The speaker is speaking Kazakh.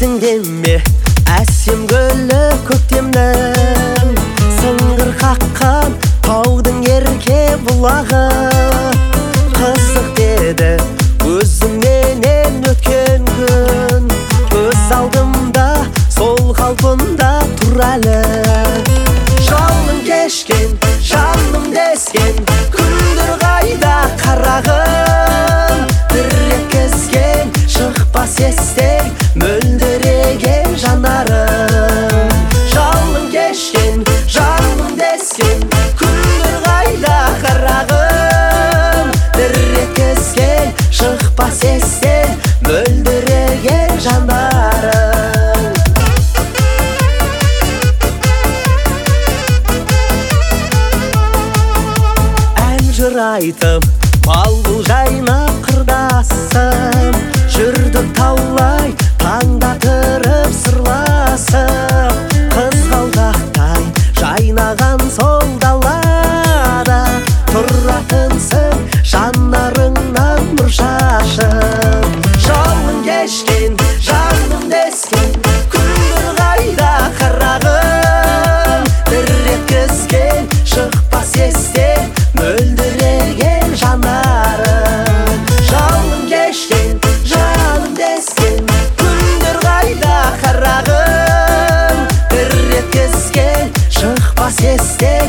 Есіңдеме әсем гүлі көктемнің, сыңғыр қаққан таудың ерке бұлағы. Қызық деді өзіңнен өткен күн, көз алдымда сол қалпында тұр әлі. Жалын кешкен, жаным дескен, күндір қайда қарағым, бір еткізген шықпас естен мөлдіреген жанарым. Жалын кешкен, жаным дескен, күндір қайда қарағым, бір еткізген шықпас естен мөлдіреген жанарым. Ән жыр айтып балбұл жайнап қырдасым, жүрдік таулай таңда тұрып сырласып, қызғалдақтай жайнаған сол далада тұратынсың жанарыңнан нұр шашып. Жалын кешкен, жаным дескен, күндір қайда қарағым, бір еткізген шықпас естен мөлдіреген жанарым. Жалын кешкен, жаным дескен, күндір қайда қарағым, бір еткізген шықпас естен